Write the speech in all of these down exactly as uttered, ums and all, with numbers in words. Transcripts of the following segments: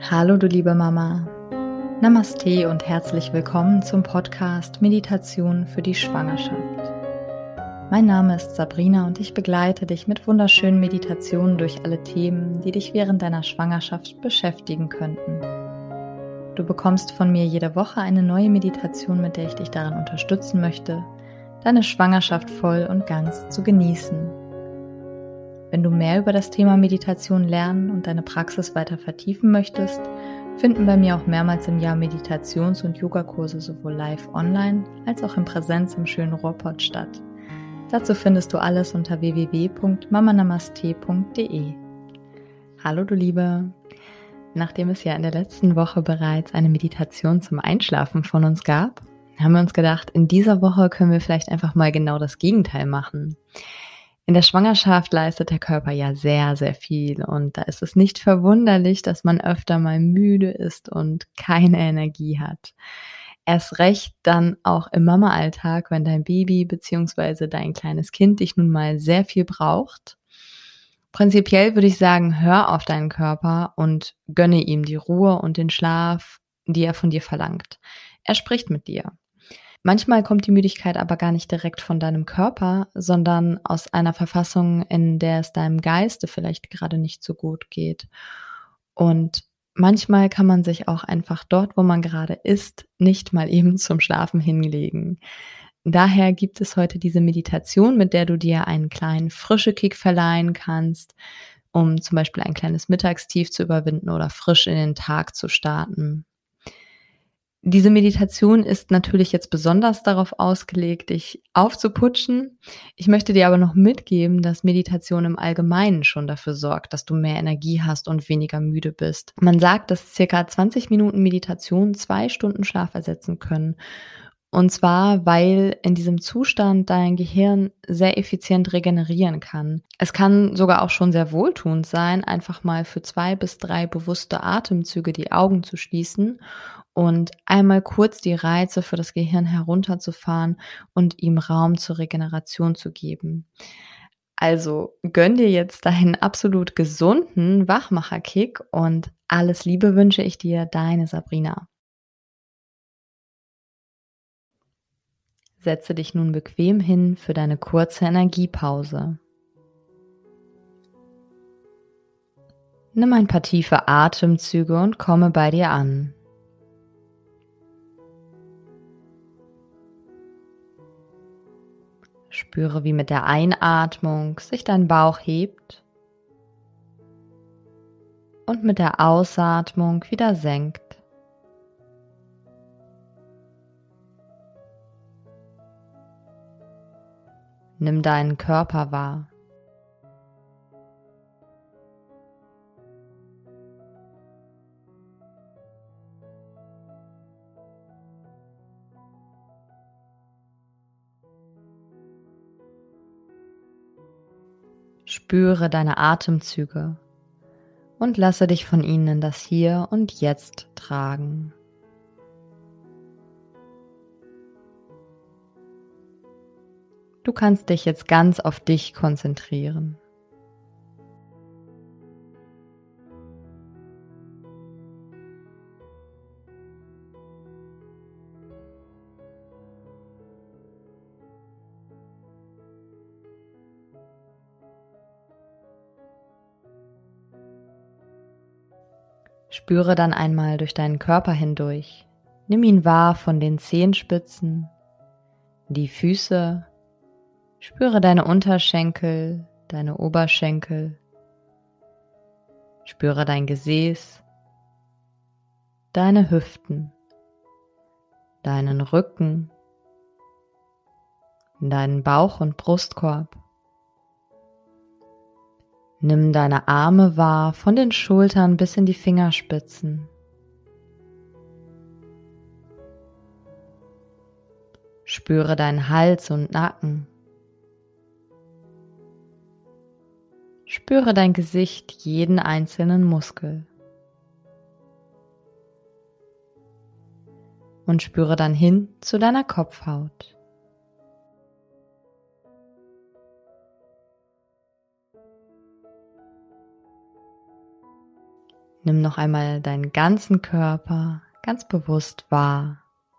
Hallo du liebe Mama, Namaste und herzlich willkommen zum Podcast Meditation für die Schwangerschaft. Mein Name ist Sabrina und ich begleite dich mit wunderschönen Meditationen durch alle Themen, die dich während deiner Schwangerschaft beschäftigen könnten. Du bekommst von mir jede Woche eine neue Meditation, mit der ich dich darin unterstützen möchte, deine Schwangerschaft voll und ganz zu genießen. Wenn du mehr über das Thema Meditation lernen und deine Praxis weiter vertiefen möchtest, finden bei mir auch mehrmals im Jahr Meditations- und Yogakurse sowohl live online als auch in Präsenz im schönen Ruhrpott statt. Dazu findest du alles unter w w w punkt mama namaste punkt d e. Hallo du Liebe! Nachdem es ja in der letzten Woche bereits eine Meditation zum Einschlafen von uns gab, haben wir uns gedacht, in dieser Woche können wir vielleicht einfach mal genau das Gegenteil machen. In der Schwangerschaft leistet der Körper ja sehr, sehr viel und da ist es nicht verwunderlich, dass man öfter mal müde ist und keine Energie hat. Erst recht dann auch im Mama-Alltag, wenn dein Baby bzw. dein kleines Kind dich nun mal sehr viel braucht. Prinzipiell würde ich sagen, hör auf deinen Körper und gönne ihm die Ruhe und den Schlaf, die er von dir verlangt. Er spricht mit dir. Manchmal kommt die Müdigkeit aber gar nicht direkt von deinem Körper, sondern aus einer Verfassung, in der es deinem Geiste vielleicht gerade nicht so gut geht. Und manchmal kann man sich auch einfach dort, wo man gerade ist, nicht mal eben zum Schlafen hinlegen. Daher gibt es heute diese Meditation, mit der du dir einen kleinen Frische-Kick verleihen kannst, um zum Beispiel ein kleines Mittagstief zu überwinden oder frisch in den Tag zu starten. Diese Meditation ist natürlich jetzt besonders darauf ausgelegt, dich aufzuputschen. Ich möchte dir aber noch mitgeben, dass Meditation im Allgemeinen schon dafür sorgt, dass du mehr Energie hast und weniger müde bist. Man sagt, dass circa zwanzig Minuten Meditation zwei Stunden Schlaf ersetzen können. Und zwar, weil in diesem Zustand dein Gehirn sehr effizient regenerieren kann. Es kann sogar auch schon sehr wohltuend sein, einfach mal für zwei bis drei bewusste Atemzüge die Augen zu schließen und einmal kurz die Reize für das Gehirn herunterzufahren und ihm Raum zur Regeneration zu geben. Also gönn dir jetzt deinen absolut gesunden Wachmacher-Kick und alles Liebe wünsche ich dir, deine Sabrina. Setze dich nun bequem hin für deine kurze Energiepause. Nimm ein paar tiefe Atemzüge und komme bei dir an. Spüre, wie mit der Einatmung sich dein Bauch hebt und mit der Ausatmung wieder senkt. Nimm deinen Körper wahr. Spüre deine Atemzüge und lasse dich von ihnen in das Hier und Jetzt tragen. Du kannst dich jetzt ganz auf dich konzentrieren. Spüre dann einmal durch deinen Körper hindurch. Nimm ihn wahr von den Zehenspitzen, die Füße. Spüre deine Unterschenkel, deine Oberschenkel. Spüre dein Gesäß, deine Hüften, deinen Rücken, deinen Bauch- und Brustkorb. Nimm deine Arme wahr, von den Schultern bis in die Fingerspitzen. Spüre deinen Hals und Nacken. Spüre dein Gesicht, jeden einzelnen Muskel. Und spüre dann hin zu deiner Kopfhaut. Nimm noch einmal deinen ganzen Körper ganz bewusst wahr.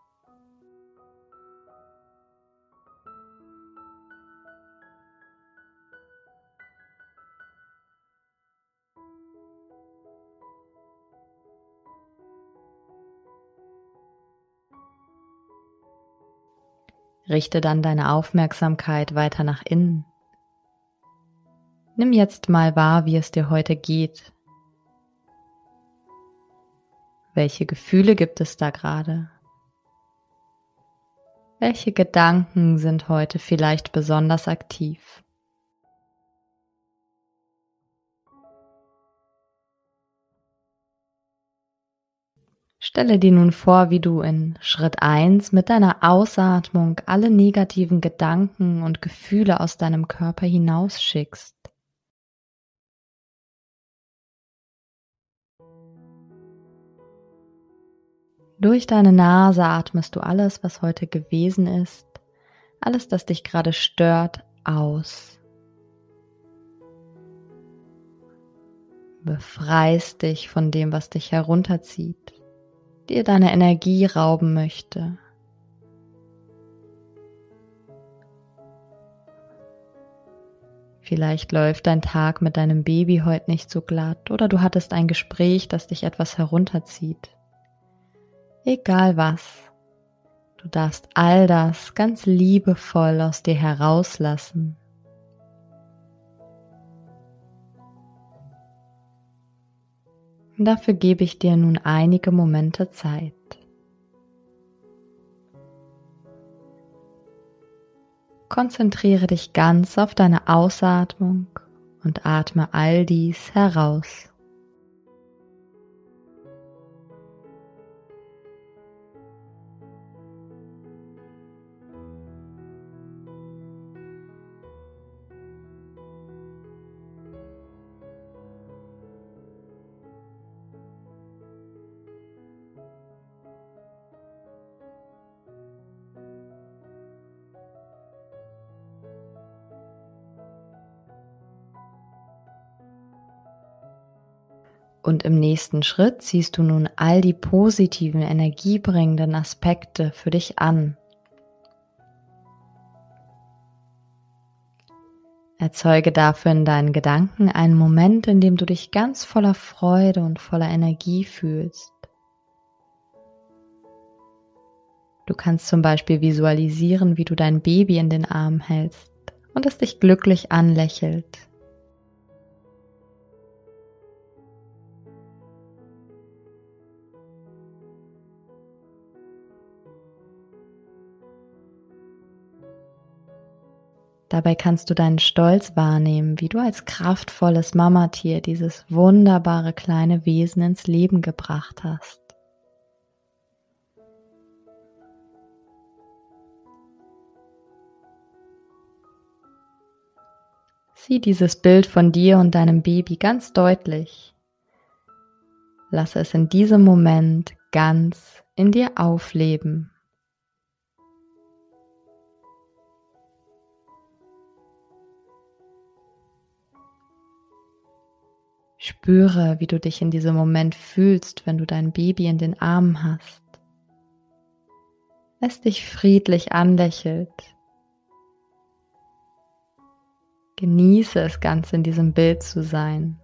Richte dann deine Aufmerksamkeit weiter nach innen. Nimm jetzt mal wahr, wie es dir heute geht. Welche Gefühle gibt es da gerade? Welche Gedanken sind heute vielleicht besonders aktiv? Stelle dir nun vor, wie du in Schritt eins mit deiner Ausatmung alle negativen Gedanken und Gefühle aus deinem Körper hinausschickst. Durch deine Nase atmest du alles, was heute gewesen ist, alles, das dich gerade stört, aus. Befreist dich von dem, was dich herunterzieht, dir deine Energie rauben möchte. Vielleicht läuft dein Tag mit deinem Baby heute nicht so glatt oder du hattest ein Gespräch, das dich etwas herunterzieht. Egal was, du darfst all das ganz liebevoll aus dir herauslassen. Und dafür gebe ich dir nun einige Momente Zeit. Konzentriere dich ganz auf deine Ausatmung und atme all dies heraus. Und im nächsten Schritt ziehst du nun all die positiven, energiebringenden Aspekte für dich an. Erzeuge dafür in deinen Gedanken einen Moment, in dem du dich ganz voller Freude und voller Energie fühlst. Du kannst zum Beispiel visualisieren, wie du dein Baby in den Armen hältst und es dich glücklich anlächelt. Dabei kannst du deinen Stolz wahrnehmen, wie du als kraftvolles Mamatier dieses wunderbare kleine Wesen ins Leben gebracht hast. Sieh dieses Bild von dir und deinem Baby ganz deutlich. Lasse es in diesem Moment ganz in dir aufleben. Spüre, wie du dich in diesem Moment fühlst, wenn du dein Baby in den Armen hast. Es dich friedlich anlächelt. Genieße es ganz in diesem Bild zu sein.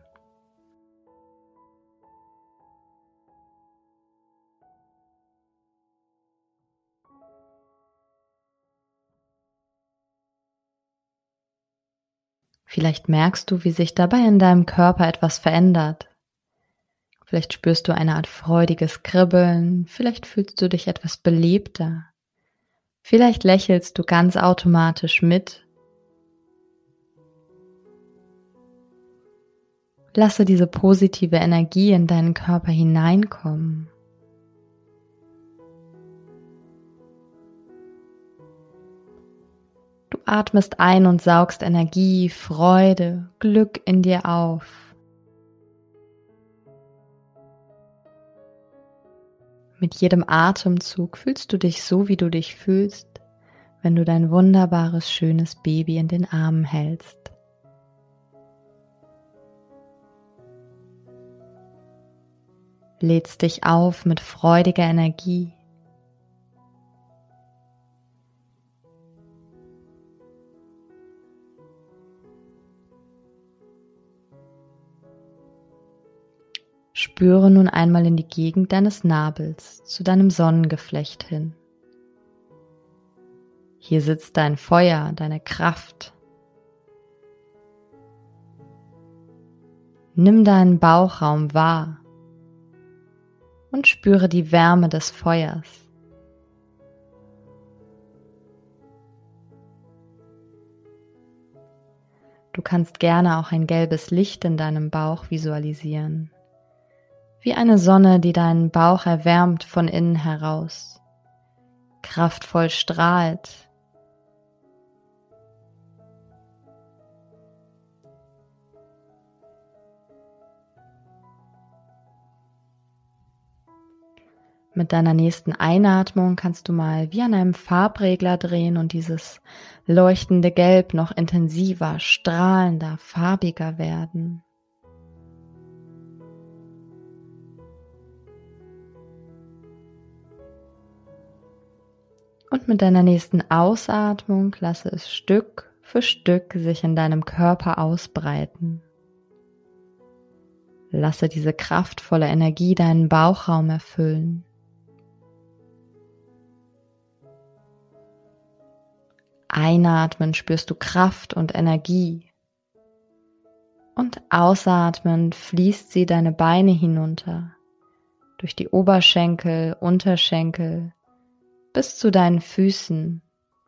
Vielleicht merkst du, wie sich dabei in deinem Körper etwas verändert. Vielleicht spürst du eine Art freudiges Kribbeln, vielleicht fühlst du dich etwas belebter. Vielleicht lächelst du ganz automatisch mit. Lasse diese positive Energie in deinen Körper hineinkommen. Du atmest ein und saugst Energie, Freude, Glück in dir auf. Mit jedem Atemzug fühlst du dich so, wie du dich fühlst, wenn du dein wunderbares, schönes Baby in den Armen hältst. lädst dich auf mit freudiger Energie. Spüre nun einmal in die Gegend deines Nabels, zu deinem Sonnengeflecht hin. Hier sitzt dein Feuer, deine Kraft. Nimm deinen Bauchraum wahr und spüre die Wärme des Feuers. Du kannst gerne auch ein gelbes Licht in deinem Bauch visualisieren. Wie eine Sonne, die deinen Bauch erwärmt von innen heraus, kraftvoll strahlt. Mit deiner nächsten Einatmung kannst du mal wie an einem Farbregler drehen und dieses leuchtende Gelb noch intensiver, strahlender, farbiger werden. Und mit deiner nächsten Ausatmung lasse es Stück für Stück sich in deinem Körper ausbreiten. Lasse diese kraftvolle Energie deinen Bauchraum erfüllen. Einatmen spürst du Kraft und Energie. Und ausatmen fließt sie deine Beine hinunter, durch die Oberschenkel, Unterschenkel, bis zu deinen Füßen.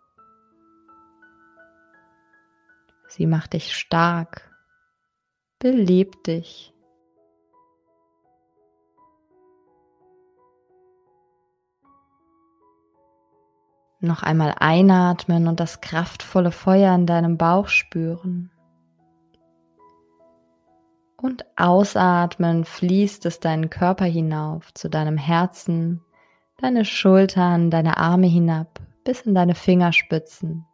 Sie macht dich stark, belebt dich. Noch einmal einatmen und das kraftvolle Feuer in deinem Bauch spüren. Und ausatmen fließt es deinen Körper hinauf, zu deinem Herzen, deine Schultern, deine Arme hinab, bis in deine Fingerspitzen.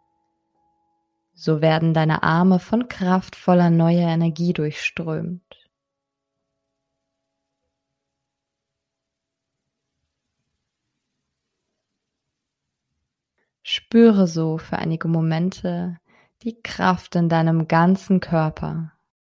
So werden deine Arme von kraftvoller neuer Energie durchströmt. Spüre so für einige Momente die Kraft in deinem ganzen Körper.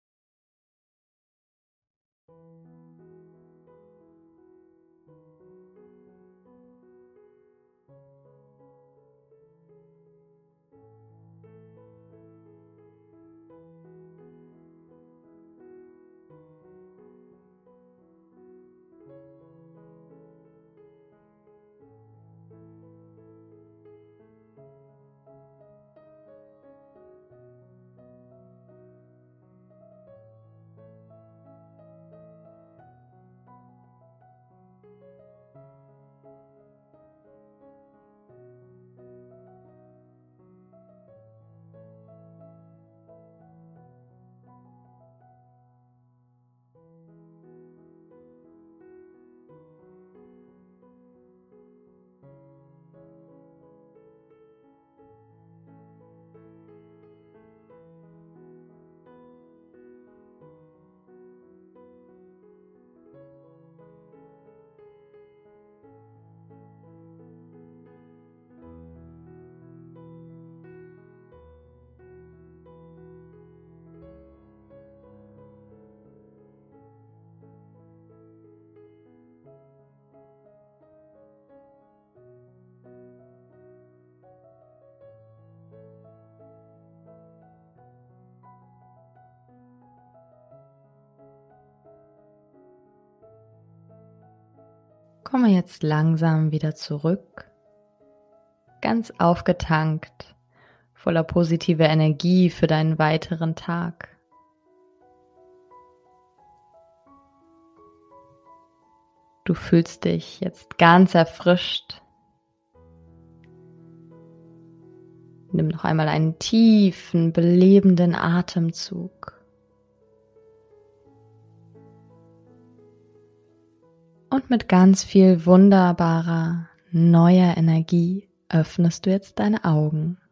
Komme jetzt langsam wieder zurück, ganz aufgetankt, voller positiver Energie für deinen weiteren Tag. Du fühlst dich jetzt ganz erfrischt. Nimm noch einmal einen tiefen, belebenden Atemzug. Und mit ganz viel wunderbarer, neuer Energie öffnest du jetzt deine Augen.